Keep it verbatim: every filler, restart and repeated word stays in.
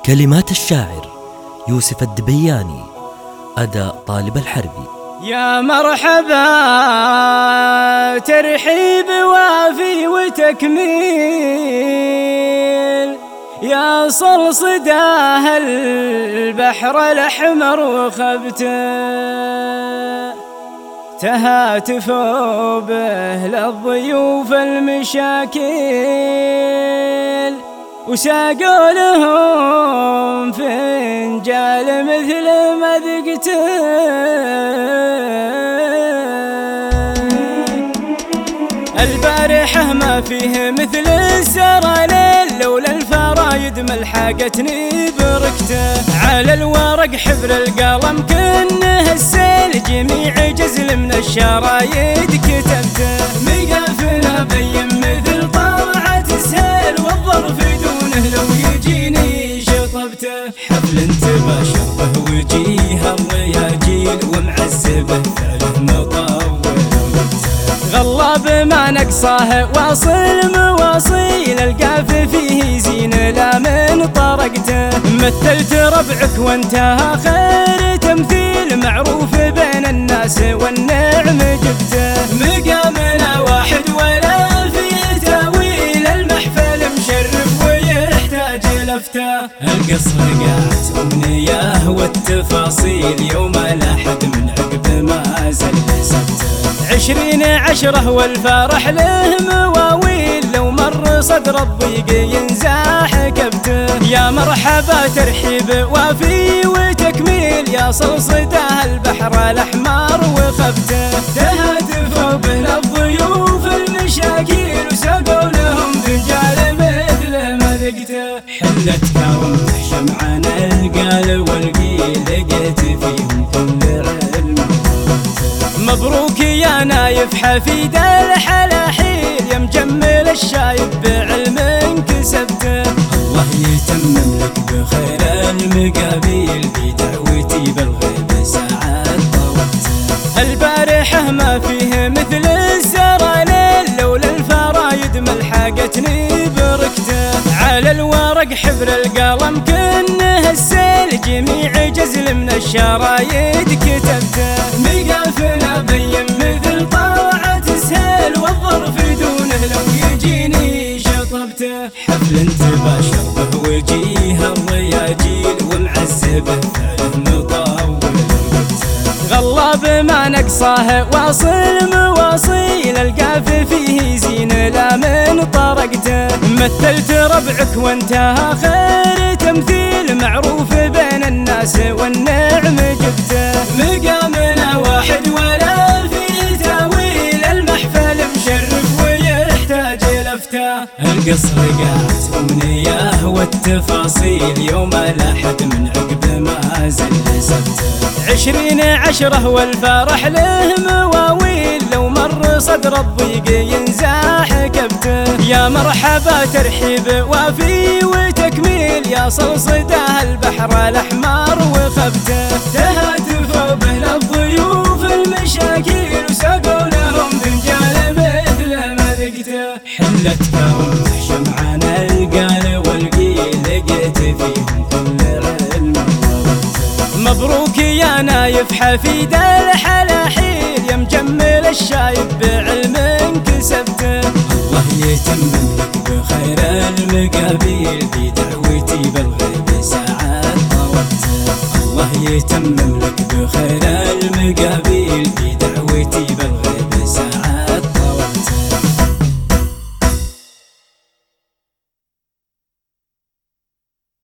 كلمات الشاعر يوسف الدبياني، أداء طالب الحربي. يا مرحبا ترحيب وافي وتكميل، يا صل صداه البحر الأحمر وخبته، تهاتفوا به للضيوف المشاكيل، وساقوا لهم فنجال مثل ما ذقته. البارحة ما فيه مثل السرى ليل، لولا الفرايد ملحقتني بركته، على الورق حبر القلم كنه السيل، جميع جزل من الشرايد كتبته، مقافنا بين مثل طلعة السيل، والظرف دونه لو يجيني شطبته، حفل تباشر به وجيه الرياجيل، ومعزبه فعله مطول غلاب ما نقصاه، واصل مواصيل القاف فيه زين لا من طرقته، مثلت ربعك وانتهى خير تمثيل، معروف بين الناس والنعم جبته، مقامنا واحد ولا فيه تاويل، المحفل مشرف ويحتاج لفته، القصر قاعد أمنياه والتفاصيل، يوم الأحد من عقب ما زل سبته، عشرين عشرة والفرح له مواويل، لو مر صدر الضيق ينزاح كبته، يا مرحبا ترحيب وافي وتكميل، يا صل صداه البحر الأحمر وخبته، تهاتفوا به للضيوف المشاكيل، وسقوا لهم فنجال مثل ما ذقته، حلت كرم تحشم عن القال والقيل، لقيت فيهم كل علم. مبروك يا نايف حفيد الحلاحيل، يا مجمل الشايب بعلم كسبته، الله يتمم لك بخير المقابيل، بدعوتي بالغيب ساعات طوبته، البارحة ما فيه مثل السرى ليل، لولا الفرايد ملحقتني بركته، على الورق حبر القلم كنه السيل، جميع جزل من الشرايد كتبته، مقافنا بين مثل طلعة السيل، والظرف دونه لو يجيني شطبته، حفل تباشر به وجيه الرياجيل، ومعزبه فعله مطول غلاب ما نقصاه، واصل مواصيل القاف فيه زين لا من طرقته، مثلت ربعك وانتهى خير تمثيل، معروف بين الناس والنعم جبته، مقامنا واحد ولا فيه تاويل، المحفل مشرف ويحتاج لفته، القصر قاعد أمنياه والتفاصيل، يوم الأحد من عقب ما زل سبته، عشرين عشرة والفرح له مواويل، لو مر صدر الضيق ينزاح كبته، يا مرحبا ترحيب وافي وتكميل، يا صل صداه البحر الأحمر وخبته، تهاتفوا به للضيوف المشاكيل، وسقوا لهم فنجال مثل ما ذقته، حلت كرم تحشم عن القال والقيل، لقيت فيهم كل علم. مبروك يا نايف حفيد الحلاحيل، يا مجمل الشايب بعلم كسبته، الله يتمم لك بخير المقابيل، بدعوتي بالغيب ساعات طوبته، الله يتمم لك بخير المقابيل.